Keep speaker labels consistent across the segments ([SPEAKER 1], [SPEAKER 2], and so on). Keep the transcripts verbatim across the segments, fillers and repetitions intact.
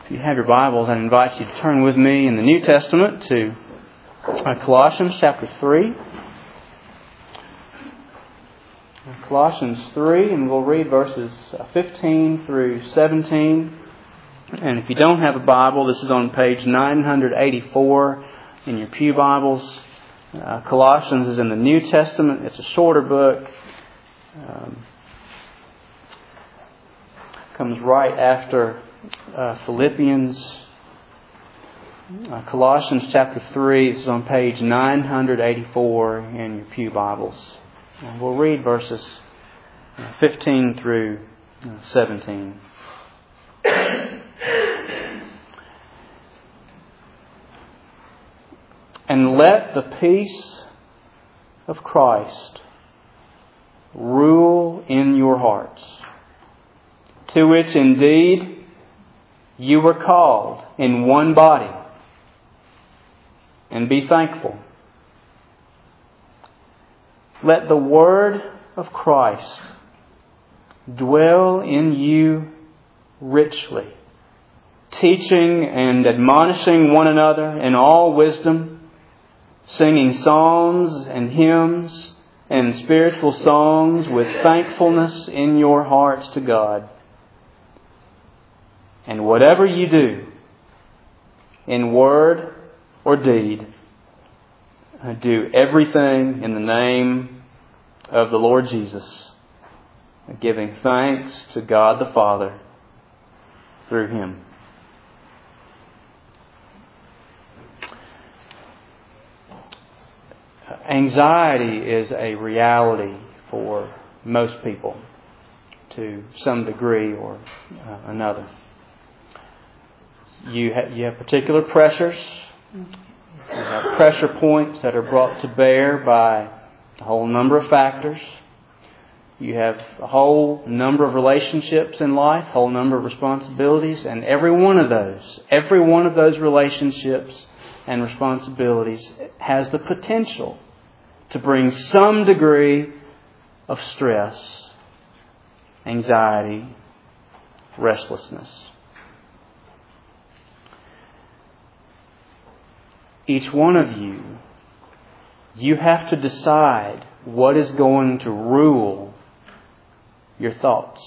[SPEAKER 1] If you have your Bibles, I invite you to turn with me in the New Testament to Colossians chapter three. Colossians three, and we'll read verses fifteen through seventeen. And if you don't have a Bible, this is on page nine eighty-four in your pew Bibles. Uh, Colossians is in the New Testament. It's a shorter book. Um, comes right after uh, Philippians. Uh, Colossians chapter three, this is on page nine eighty-four in your pew Bibles. And we'll read verses fifteen through seventeen. And let the peace of Christ rule in your hearts, to which indeed you were called in one body, and be thankful. Let the word of Christ dwell in you richly, teaching and admonishing one another in all wisdom, singing psalms and hymns and spiritual songs with thankfulness in your hearts to God. And whatever you do, in word or deed, do everything in the name of the Lord Jesus, giving thanks to God the Father through Him. Anxiety is a reality for most people to some degree or uh, another. You have, you have particular pressures. You have pressure points that are brought to bear by a whole number of factors. You have a whole number of relationships in life, a whole number of responsibilities, and every one of those, every one of those relationships and responsibilities has the potential to bring some degree of stress, anxiety, restlessness. Each one of you, you have to decide what is going to rule your thoughts.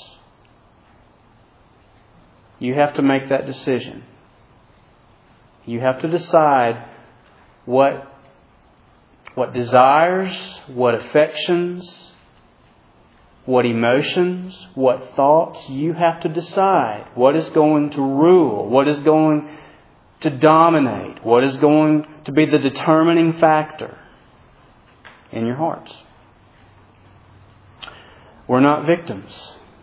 [SPEAKER 1] You have to make that decision. You have to decide what, what desires, what affections, what emotions, what thoughts. You have to decide what is going to rule, what is going to dominate, what is going to be the determining factor in your hearts. We're not victims.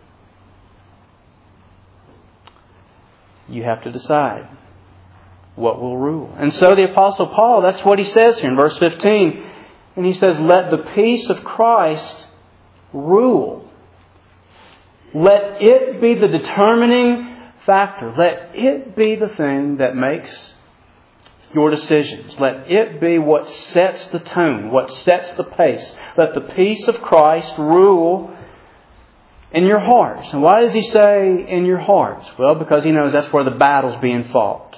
[SPEAKER 1] You have to decide what will rule. And so the Apostle Paul, that's what he says here in verse fifteen. And he says, let the peace of Christ rule. Let it be the determining factor. Let it be the thing that makes your decisions. Let it be what sets the tone, what sets the pace. Let the peace of Christ rule in your hearts. And why does he say in your hearts? Well, because he knows that's where the battle's being fought.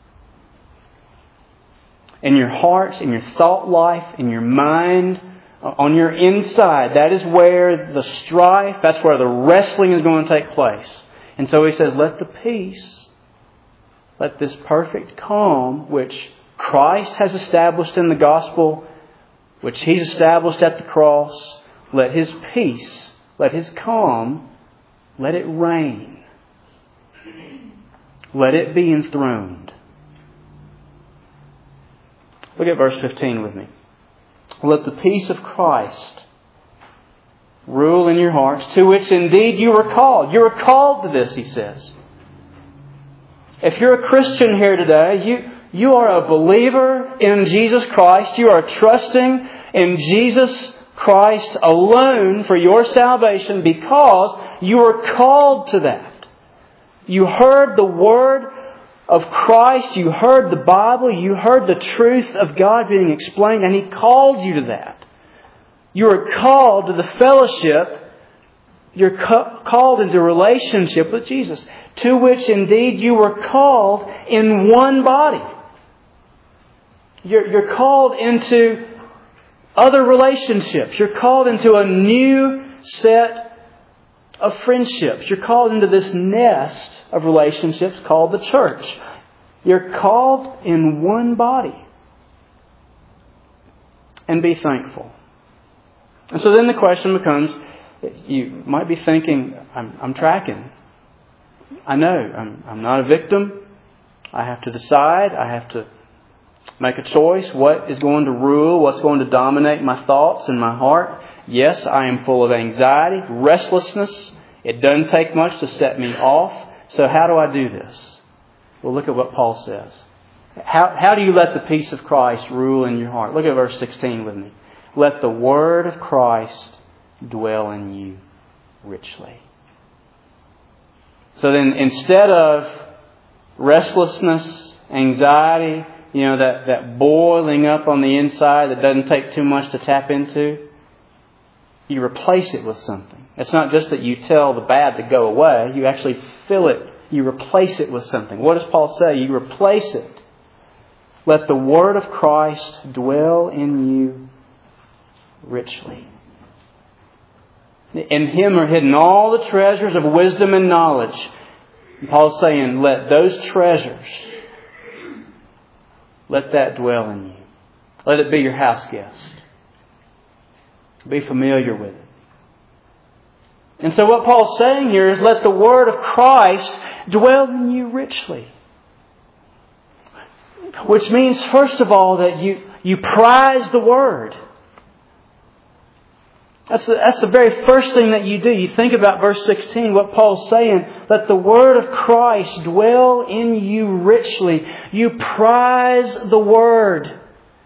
[SPEAKER 1] In your hearts, in your thought life, in your mind, on your inside. That is where the strife, that's where the wrestling is going to take place. And so he says, let the peace, let this perfect calm, which Christ has established in the gospel, which He's established at the cross, let His peace, let His calm, let it reign. Let it be enthroned. Look at verse fifteen with me. Let the peace of Christ rule in your hearts, to which indeed you were called. You were called to this, he says. If you're a Christian here today, you, you are a believer in Jesus Christ. You are trusting in Jesus Christ alone for your salvation because you were called to that. You heard the Word of Christ. You heard the Bible. You heard the truth of God being explained, and He called you to that. You are called to the fellowship. You're co- called into relationship with Jesus. to which indeed you were called in one body. You're, you're called into other relationships. You're called into a new set of friendships. You're called into this nest of relationships called the church. You're called in one body. And be thankful. And so then the question becomes, you might be thinking, I'm, I'm tracking. I know, I'm, I'm not a victim. I have to decide. I have to make a choice. What is going to rule? What's going to dominate my thoughts and my heart? Yes, I am full of anxiety, restlessness. It doesn't take much to set me off. So how do I do this? Well, look at what Paul says. How, how do you let the peace of Christ rule in your heart? Look at verse sixteen with me. Let the word of Christ dwell in you richly. So then instead of restlessness, anxiety, you know, that, that boiling up on the inside that doesn't take too much to tap into, you replace it with something. It's not just that you tell the bad to go away. You actually fill it. You replace it with something. What does Paul say? You replace it. Let the word of Christ dwell in you richly. In Him are hidden all the treasures of wisdom and knowledge. And Paul's saying, let those treasures, let that dwell in you. Let it be your house guest. Be familiar with it. And so what Paul's saying here is, let the word of Christ dwell in you richly. Which means, first of all, that you, you prize the Word. That's the, that's the very first thing that you do. You think about verse sixteen, what Paul's saying. Let the Word of Christ dwell in you richly. You prize the Word.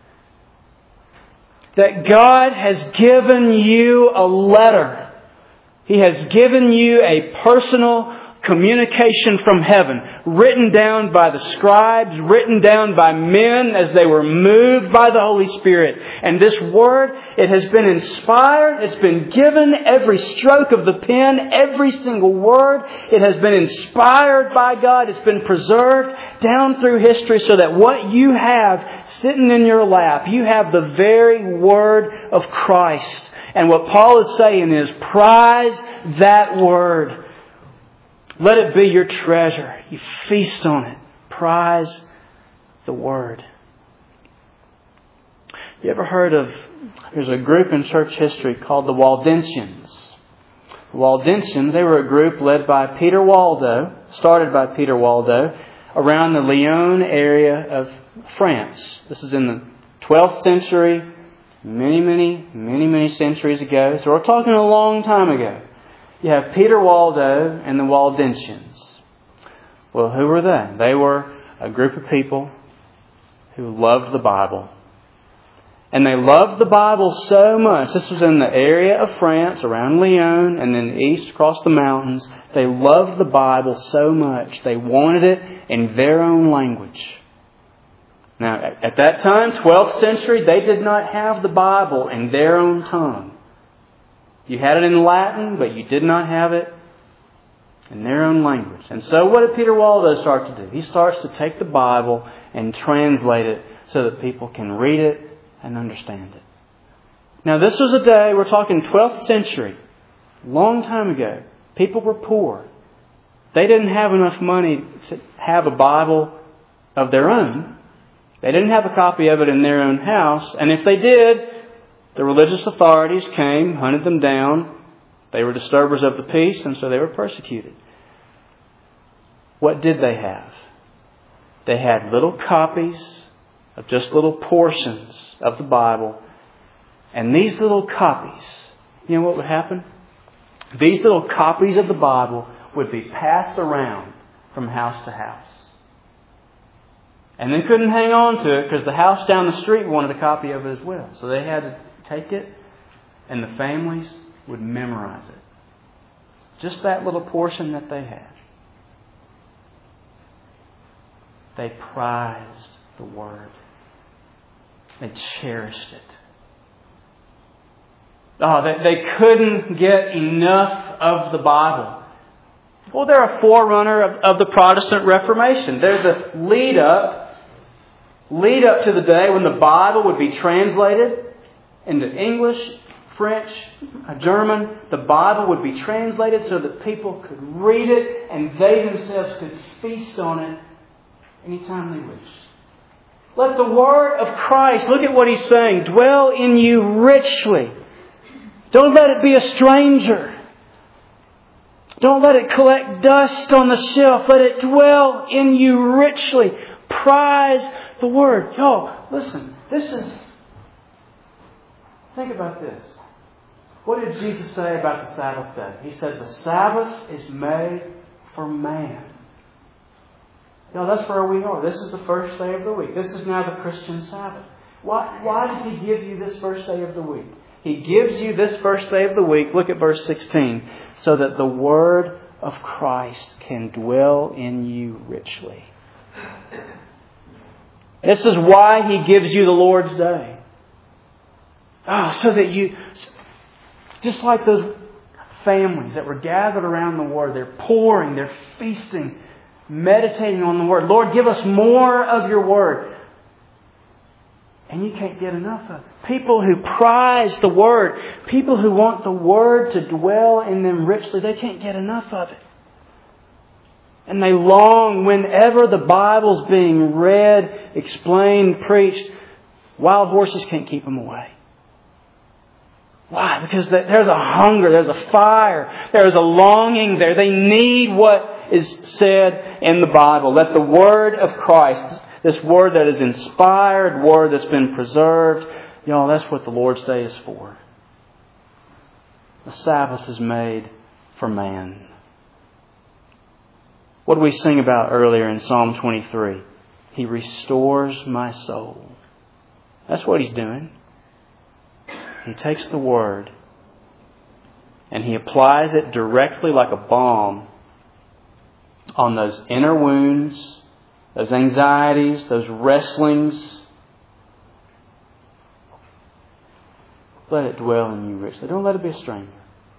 [SPEAKER 1] That God has given you a letter. He has given you a personal communication from heaven, written down by the scribes, written down by men as they were moved by the Holy Spirit. And this Word, it has been inspired, it's been given, every stroke of the pen, every single word, it has been inspired by God, it's been preserved down through history so that what you have sitting in your lap, you have the very Word of Christ. And what Paul is saying is, prize that Word. Let it be your treasure. You feast on it. Prize the Word. You ever heard of, there's a group in church history called the Waldensians. The Waldensians, they were a group led by Peter Waldo, started by Peter Waldo, around the Lyon area of France. This is in the twelfth century, many, many, many, many centuries ago. So we're talking a long time ago. You have Peter Waldo and the Waldensians. Well, who were they? They were a group of people who loved the Bible. And they loved the Bible so much. This was in the area of France, around Lyon, and then east across the mountains. They loved the Bible so much. They wanted it in their own language. Now, at that time, twelfth century, they did not have the Bible in their own tongue. You had it in Latin, but you did not have it in their own language. And so what did Peter Waldo start to do? He starts to take the Bible and translate it so that people can read it and understand it. Now this was a day, we're talking twelfth century, a long time ago. People were poor. They didn't have enough money to have a Bible of their own. They didn't have a copy of it in their own house. And if they did, the religious authorities came, hunted them down. They were disturbers of the peace, and so they were persecuted. What did they have? They had little copies of just little portions of the Bible. And these little copies, you know what would happen? These little copies of the Bible would be passed around from house to house. And they couldn't hang on to it because the house down the street wanted a copy of it as well. So they had to take it, and the families would memorize it. Just that little portion that they had. They prized the Word. They cherished it. Oh, they, they couldn't get enough of the Bible. Well, they're a forerunner of, of the Protestant Reformation. They're the lead up, lead up to the day when the Bible would be translated into English, French, German. The Bible would be translated so that people could read it and they themselves could feast on it anytime they wished. Let the Word of Christ, look at what He's saying, dwell in you richly. Don't let it be a stranger. Don't let it collect dust on the shelf. Let it dwell in you richly. Prize the Word. Yo, listen, this is... Think about this. What did Jesus say about the Sabbath day? He said the Sabbath is made for man. No, that's where we are. This is the first day of the week. This is now the Christian Sabbath. Why, why does He give you this first day of the week? He gives you this first day of the week, look at verse sixteen, so that the Word of Christ can dwell in you richly. This is why He gives you the Lord's Day. Oh, so that you, just like those families that were gathered around the Word, they're pouring, they're feasting, meditating on the Word. Lord, give us more of Your Word. And you can't get enough of it. People who prize the Word, people who want the Word to dwell in them richly, they can't get enough of it. And they long whenever the Bible's being read, explained, preached. Wild horses can't keep them away. Why? Because there's a hunger, there's a fire, there's a longing there. They need what is said in the Bible. Let the Word of Christ, this Word that is inspired, Word that's been preserved, y'all, that's what the Lord's Day is for. The Sabbath is made for man. What did we sing about earlier in Psalm twenty-three? He restores my soul. That's what He's doing. He takes the Word and He applies it directly like a balm on those inner wounds, those anxieties, those wrestlings. Let it dwell in you richly. Don't let it be a stranger.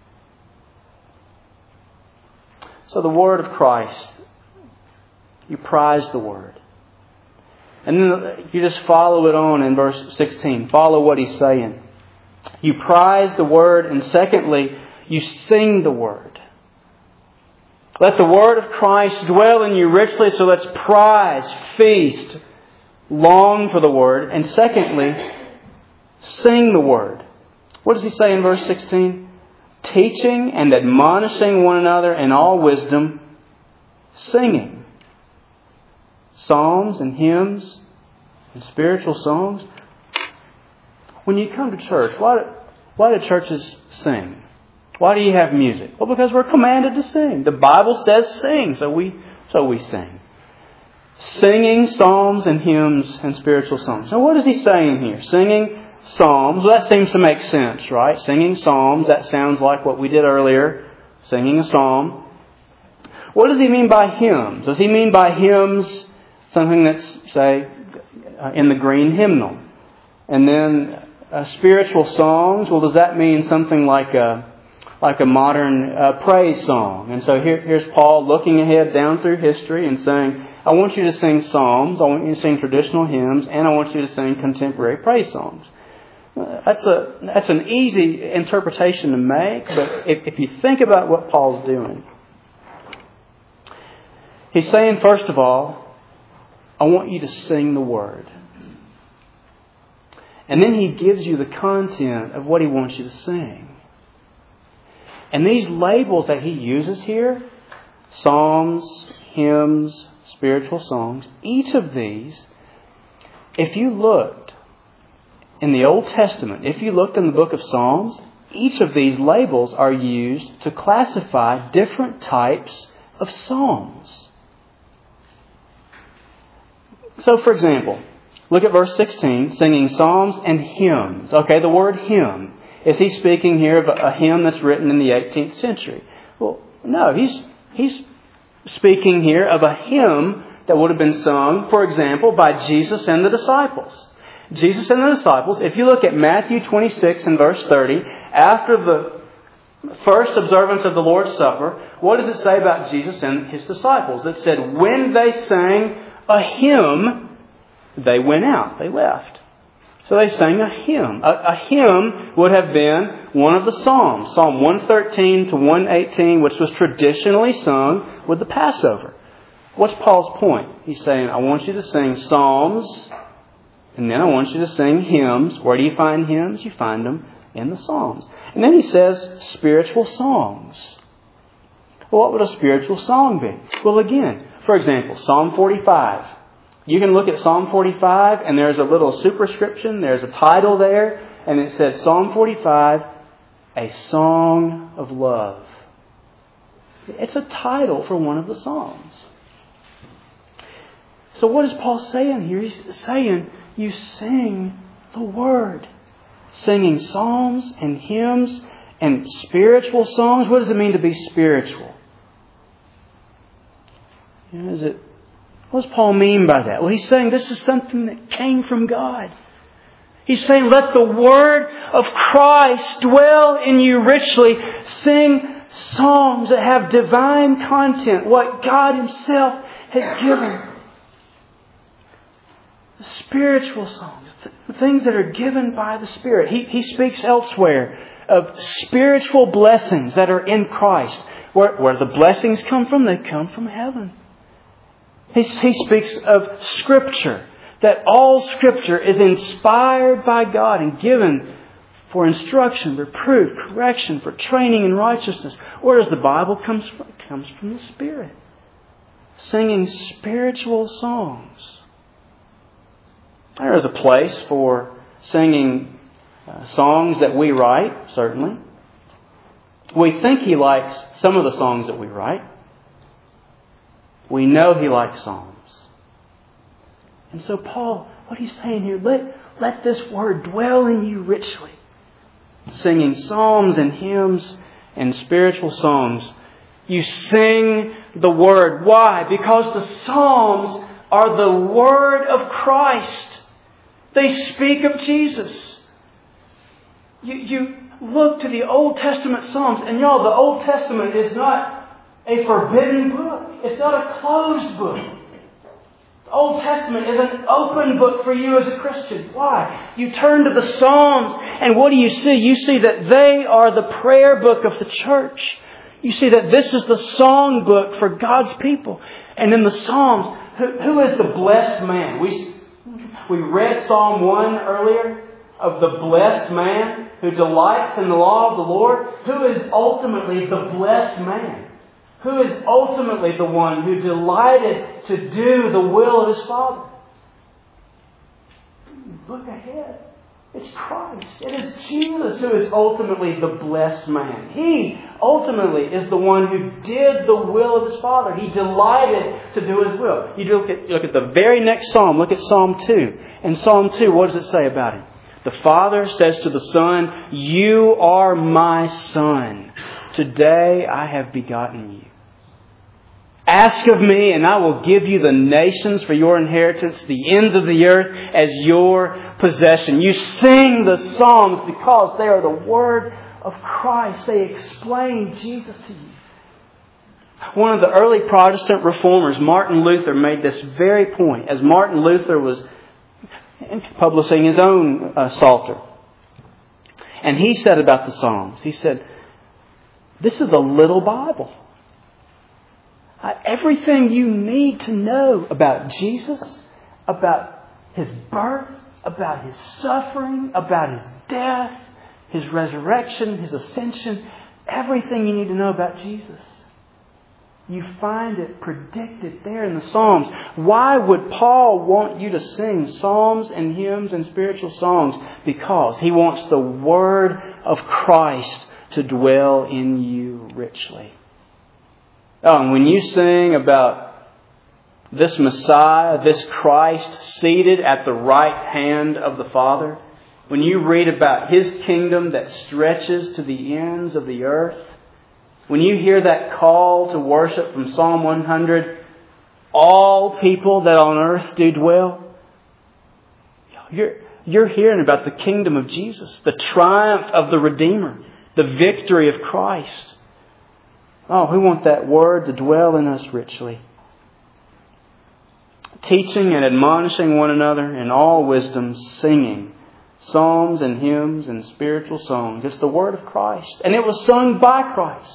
[SPEAKER 1] So the Word of Christ, you prize the Word. And then you just follow it on in verse sixteen. Follow what He's saying. You prize the Word, and secondly, you sing the Word. Let the Word of Christ dwell in you richly, so let's prize, feast, long for the Word. And secondly, sing the Word. What does He say in verse sixteen? Teaching and admonishing one another in all wisdom, singing psalms and hymns and spiritual songs. When you come to church, why do, why do churches sing? Why do you have music? Well, because we're commanded to sing. The Bible says sing, so we so we sing. Singing psalms and hymns and spiritual songs. Now, what is he saying here? Singing psalms. Well, that seems to make sense, right? Singing psalms, that sounds like what we did earlier. Singing a psalm. What does he mean by hymns? Does he mean by hymns something that's, say, in the green hymnal? And then uh, spiritual songs, well, does that mean something like a, like a modern uh, praise song? And so here, here's Paul looking ahead down through history and saying, I want you to sing psalms, I want you to sing traditional hymns, and I want you to sing contemporary praise songs. That's a that's an easy interpretation to make, but if, if you think about what Paul's doing, he's saying, first of all, I want you to sing the Word. And then he gives you the content of what he wants you to sing. And these labels that he uses here, psalms, hymns, spiritual songs, each of these, if you looked in the Old Testament, if you looked in the book of Psalms, each of these labels are used to classify different types of psalms. So, for example, look at verse sixteen, singing psalms and hymns. Okay, the word hymn. Is he speaking here of a hymn that's written in the eighteenth century? Well, no, he's he's speaking here of a hymn that would have been sung, for example, by Jesus and the disciples. Jesus and the disciples, if you look at Matthew twenty-six and verse thirty, after the first observance of the Lord's Supper, what does it say about Jesus and His disciples? It said, when they sang a hymn, they went out. They left. So they sang a hymn. A, a hymn would have been one of the Psalms. Psalm one thirteen to one eighteen, which was traditionally sung with the Passover. What's Paul's point? He's saying, I want you to sing psalms, and then I want you to sing hymns. Where do you find hymns? You find them in the Psalms. And then he says spiritual songs. Well, what would a spiritual song be? Well, again, for example, Psalm forty-five. You can look at Psalm forty-five and there's a little superscription. There's a title there. And it says Psalm forty-five, a song of love. It's a title for one of the Psalms. So what is Paul saying here? He's saying you sing the Word. Singing psalms and hymns and spiritual songs. What does it mean to be spiritual? You know, is it, what does Paul mean by that? Well, he's saying this is something that came from God. He's saying, let the Word of Christ dwell in you richly. Sing songs that have divine content, what God Himself has given. The spiritual songs, the things that are given by the Spirit. He, he speaks elsewhere of spiritual blessings that are in Christ. Where, where the blessings come from, they come from heaven. He, he speaks of Scripture, that all Scripture is inspired by God and given for instruction, reproof, correction, for training in righteousness. Where does the Bible come from? It comes from the Spirit. Singing spiritual songs. There is a place for singing uh, songs that we write, certainly. We think He likes some of the songs that we write. We know He likes psalms. And so Paul, what he's saying here, let, let this Word dwell in you richly. Singing psalms and hymns and spiritual songs. You sing the Word. Why? Because the psalms are the Word of Christ. They speak of Jesus. You, you look to the Old Testament Psalms, and y'all, the Old Testament is not a forbidden book. It's not a closed book. The Old Testament is an open book for you as a Christian. Why? You turn to the Psalms, and what do you see? You see that they are the prayer book of the church. You see that this is the song book for God's people. And in the Psalms, who, who is the blessed man? We We read Psalm one earlier of the blessed man who delights in the law of the Lord. Who is ultimately the blessed man? Who is ultimately the one who delighted to do the will of his Father? Look ahead. It's Christ. It is Jesus who is ultimately the blessed man. He ultimately is the one who did the will of His Father. He delighted to do His will. You look at, look at the very next Psalm. Look at Psalm two. In Psalm two, what does it say about Him? The Father says to the Son, you are my Son. Today I have begotten you. Ask of me, and I will give you the nations for your inheritance, the ends of the earth as your possession. You sing the Psalms because they are the Word of Christ. They explain Jesus to you. One of the early Protestant reformers, Martin Luther, made this very point as Martin Luther was publishing his own uh, Psalter. And he said about the Psalms, he said, this is a little Bible. Everything you need to know about Jesus, about His birth, about His suffering, about His death, His resurrection, His ascension, everything you need to know about Jesus. You find it predicted there in the Psalms. Why would Paul want you to sing psalms and hymns and spiritual songs? Because he wants the Word of Christ to dwell in you richly. Oh, and when you sing about this Messiah, this Christ seated at the right hand of the Father, when you read about His kingdom that stretches to the ends of the earth, when you hear that call to worship from Psalm one hundred, all people that on earth do dwell, you're, you're hearing about the kingdom of Jesus, the triumph of the Redeemer. The victory of Christ. Oh, we want that Word to dwell in us richly. Teaching and admonishing one another in all wisdom, singing psalms and hymns and spiritual songs. It's the Word of Christ. And it was sung by Christ.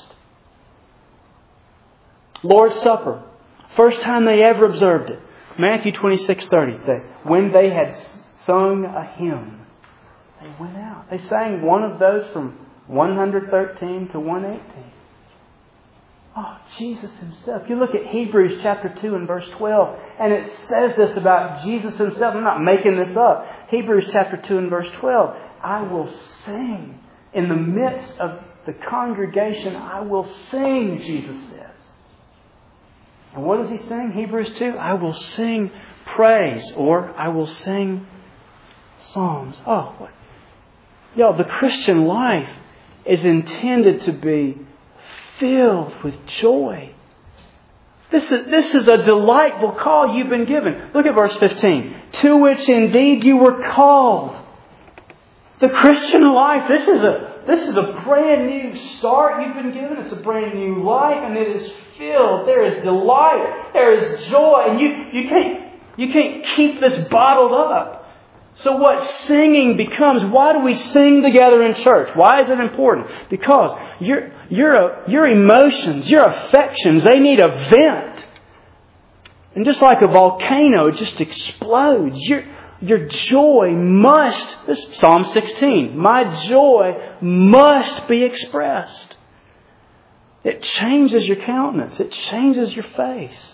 [SPEAKER 1] Lord's Supper. First time they ever observed it. Matthew twenty-six thirty. They, when they had sung a hymn, they went out. They sang one of those from one thirteen to one eighteen. Oh, Jesus Himself. You look at Hebrews chapter two and verse twelve, and it says this about Jesus Himself. I'm not making this up. Hebrews chapter two and verse twelve. I will sing in the midst of the congregation. I will sing, Jesus says. And what does He sing? Hebrews two. I will sing praise, or I will sing psalms. Oh, what? Y'all, the Christian life is intended to be filled with joy. This is, this is a delightful call you've been given. Look at verse fifteen. To which indeed you were called. The Christian life, this is a this is a brand new start you've been given. It's a brand new life, and it is filled. There is delight. There is joy. And you, you can't you can't keep this bottled up. So what singing becomes, why do we sing together in church? Why is it important? Because your, your, your emotions, your affections, they need a vent. And just like a volcano, it just explodes. Your, your joy must, this is Psalm sixteen, my joy must be expressed. It changes your countenance. It changes your face.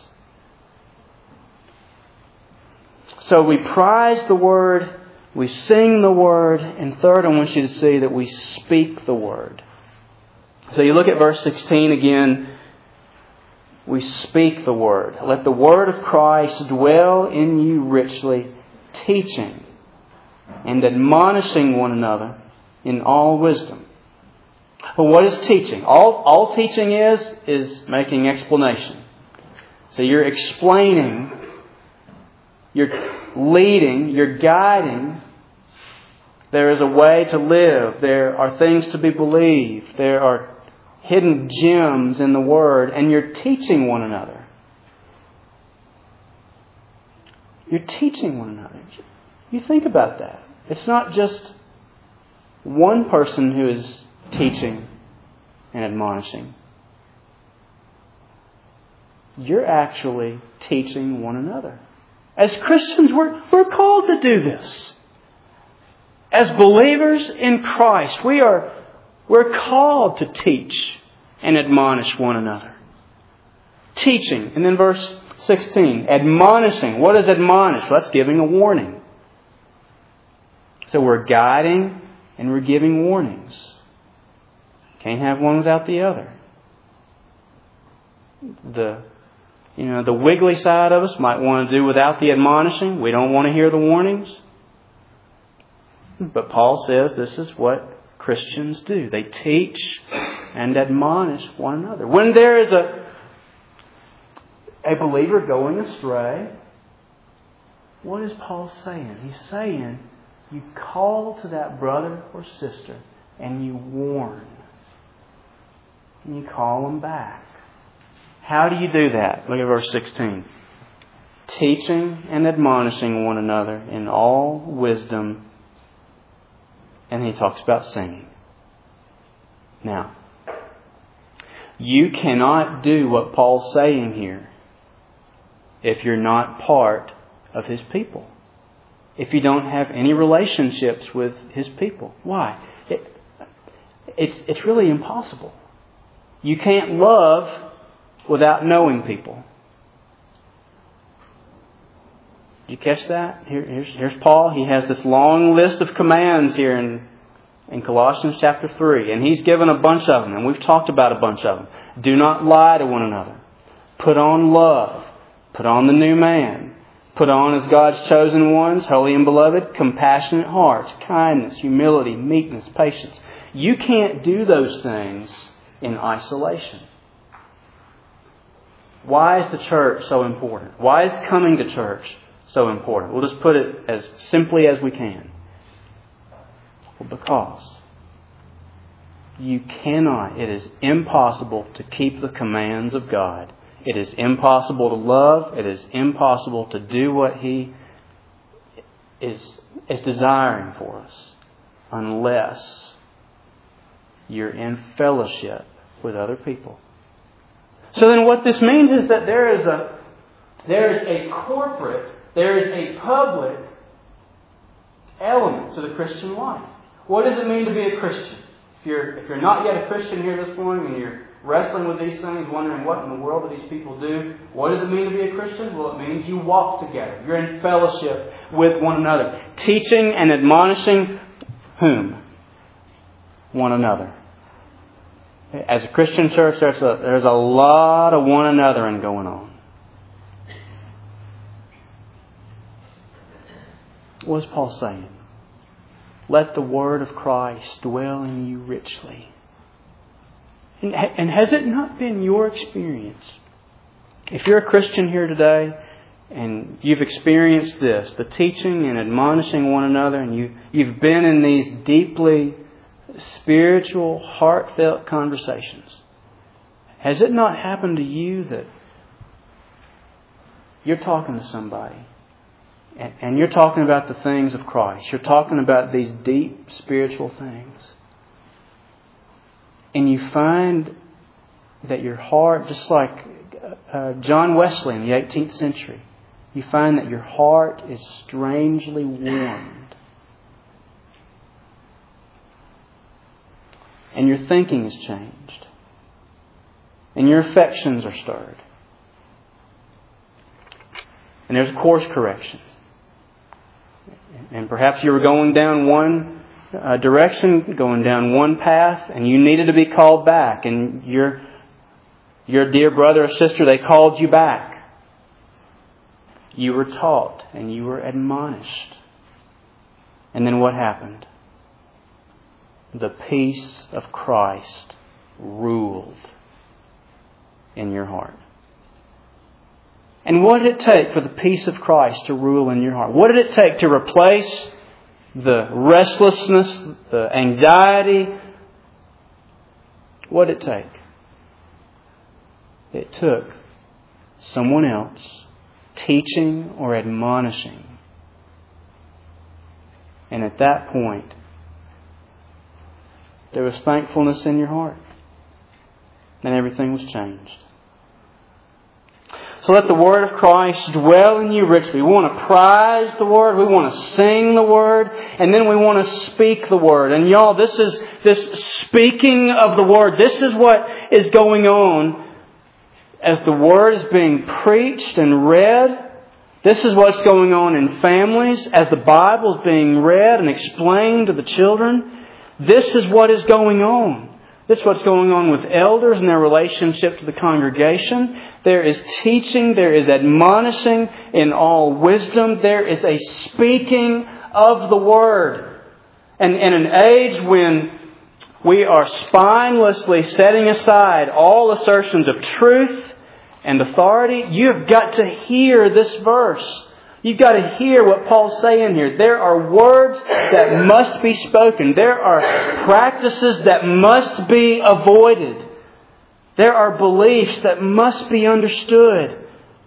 [SPEAKER 1] So we prize the Word, we sing the Word, and third, I want you to see that we speak the Word. So you look at verse sixteen again. We speak the Word. Let the Word of Christ dwell in you richly, teaching and admonishing one another in all wisdom. Well, what is teaching? All, all teaching is, is making explanation. So you're explaining, you're leading, you're guiding. There is a way to live. There are things to be believed. There are hidden gems in the Word, and you're teaching one another. You're teaching one another. You think about that. It's not just one person who is teaching and admonishing. You're actually teaching one another. As Christians, we're, we're called to do this. As believers in Christ, we are we're called to teach and admonish one another. Teaching. And then verse sixteen, admonishing. What is admonish? Well, that's giving a warning. So we're guiding and we're giving warnings. Can't have one without the other. The You know, the wiggly side of us might want to do without the admonishing. We don't want to hear the warnings. But Paul says this is what Christians do. They teach and admonish one another. When there is a, a believer going astray, what is Paul saying? He's saying you call to that brother or sister and you warn. And you call them back. How do you do that? Look at verse sixteen. Teaching and admonishing one another in all wisdom. And he talks about singing. Now, you cannot do what Paul's saying here if you're not part of his people. If you don't have any relationships with his people. Why? It, it's, it's really impossible. You can't love without knowing people. Did you catch that? Here, here's, here's Paul. He has this long list of commands here in, in Colossians chapter three. And he's given a bunch of them. And we've talked about a bunch of them. Do not lie to one another. Put on love. Put on the new man. Put on as God's chosen ones, holy and beloved, compassionate hearts, kindness, humility, meekness, patience. You can't do those things in isolation. Why is the church so important? Why is coming to church so important? We'll just put it as simply as we can. Well, because You cannot, it is impossible to keep the commands of God. It is impossible to love. It is impossible to do what He is, is desiring for us unless you're in fellowship with other people. So then what this means is that there is a there is a corporate, there is a public element to the Christian life. What does it mean to be a Christian? If you're if you're not yet a Christian here this morning and you're wrestling with these things, wondering what in the world do these people do, what does it mean to be a Christian? Well, it means you walk together. You're in fellowship with one another. Teaching and admonishing whom? One another. As a Christian church, there's a, there's a lot of one anothering going on. What is Paul saying? Let the word of Christ dwell in you richly. And, and has it not been your experience? If you're a Christian here today and you've experienced this, the teaching and admonishing one another, and you, you've been in these deeply spiritual, heartfelt conversations, has it not happened to you that you're talking to somebody and, and you're talking about the things of Christ? You're talking about these deep spiritual things. And you find that your heart, just like uh, John Wesley in the eighteenth century, you find that your heart is strangely warmed. And your thinking is changed. And your affections are stirred. And there's a course correction. And perhaps you were going down one uh, direction, going down one path, and you needed to be called back. And your, your dear brother or sister, they called you back. You were taught and you were admonished. And then what happened? The peace of Christ ruled in your heart. And what did it take for the peace of Christ to rule in your heart? What did it take to replace the restlessness, the anxiety? What did it take? It took someone else teaching or admonishing. And at that point, there was thankfulness in your heart. And everything was changed. So let the Word of Christ dwell in you richly. We want to prize the Word. We want to sing the Word. And then we want to speak the Word. And y'all, this is this speaking of the Word. This is what is going on as the Word is being preached and read. This is what's going on in families as the Bible is being read and explained to the children. This is what is going on. This is what's going on with elders and their relationship to the congregation. There is teaching, there is admonishing in all wisdom. There is a speaking of the Word. And in an age when we are spinelessly setting aside all assertions of truth and authority, you've got to hear this verse. You've got to hear what Paul's saying here. There are words that must be spoken. There are practices that must be avoided. There are beliefs that must be understood.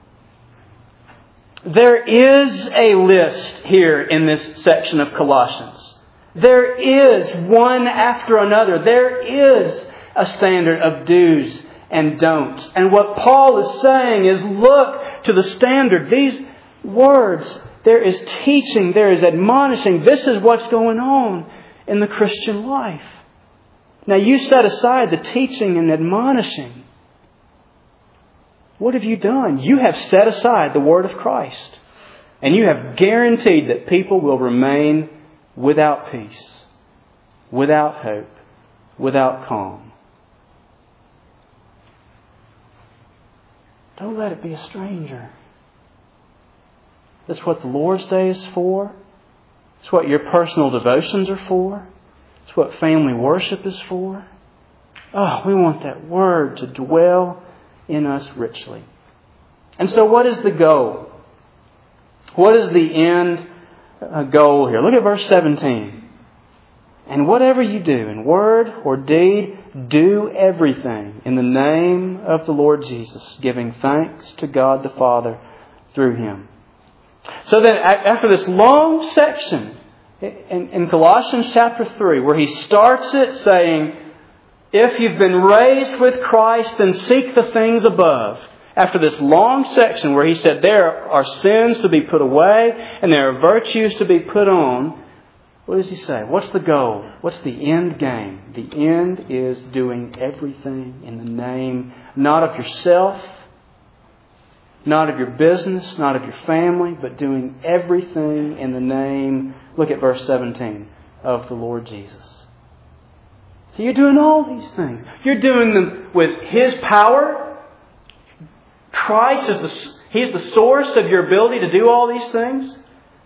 [SPEAKER 1] There is a list here in this section of Colossians. There is one after another. There is a standard of do's and don'ts. And what Paul is saying is, look to the standard. These words, there is teaching, there is admonishing. This is what's going on in the Christian life. Now you set aside the teaching and admonishing. What have you done? You have set aside the Word of Christ. And you have guaranteed that people will remain without peace, without hope, without calm. Don't let it be a stranger. That's what the Lord's Day is for. It's what your personal devotions are for. It's what family worship is for. Oh, we want that Word to dwell in us richly. And so what is the goal? What is the end goal here? Look at verse seventeen. And whatever you do, in word or deed, do everything in the name of the Lord Jesus, giving thanks to God the Father through Him. So then, after this long section in, in Colossians chapter three, where he starts it saying, if you've been raised with Christ, then seek the things above. After this long section where he said there are sins to be put away and there are virtues to be put on, what does he say? What's the goal? What's the end game? The end is doing everything in the name, not of yourself, not of your business, not of your family, but doing everything in the name, look at verse seventeen, of the Lord Jesus. So you're doing all these things. You're doing them with His power. Christ is the, He's the source of your ability to do all these things.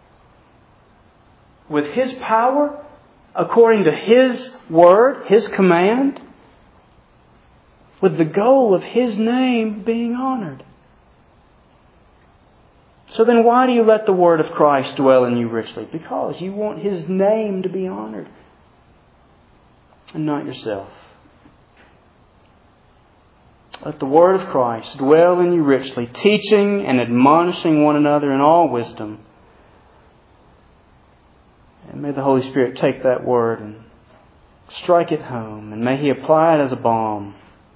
[SPEAKER 1] With His power, according to His word, His command, with the goal of His name being honored. So then why do you let the word of Christ dwell in you richly? Because you want His name to be honored and not yourself. Let the word of Christ dwell in you richly, teaching and admonishing one another in all wisdom. And may the Holy Spirit take that word and strike it home. And may He apply it as a balm.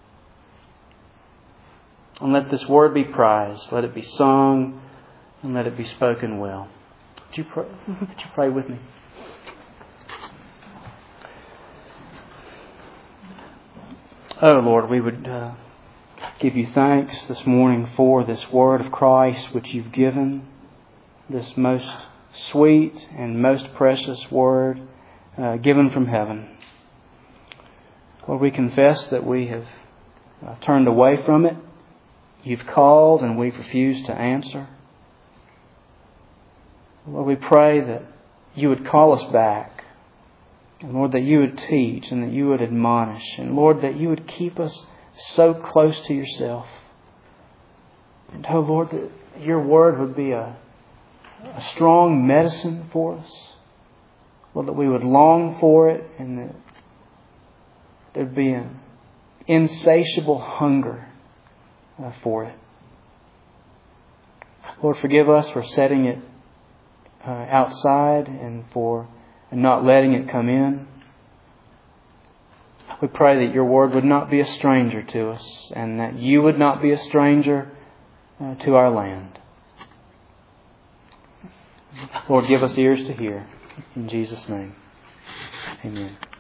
[SPEAKER 1] And let this word be prized. Let it be sung. And let it be spoken well. Would you pray, would you pray with me? Oh Lord, we would uh, give you thanks this morning for this word of Christ which you've given. This most sweet and most precious word uh, given from heaven. Lord, we confess that we have uh, turned away from it. You've called and we've refused to answer. Lord, we pray that you would call us back. And Lord, that you would teach and that you would admonish. And Lord, that you would keep us so close to yourself. And oh Lord, that your word would be a, a strong medicine for us. Lord, that we would long for it and that there'd be an insatiable hunger uh, for it. Lord, forgive us for setting it Uh, outside and for not letting it come in. We pray that your word would not be a stranger to us and that you would not be a stranger uh, to our land. Lord, give us ears to hear. In Jesus' name, amen.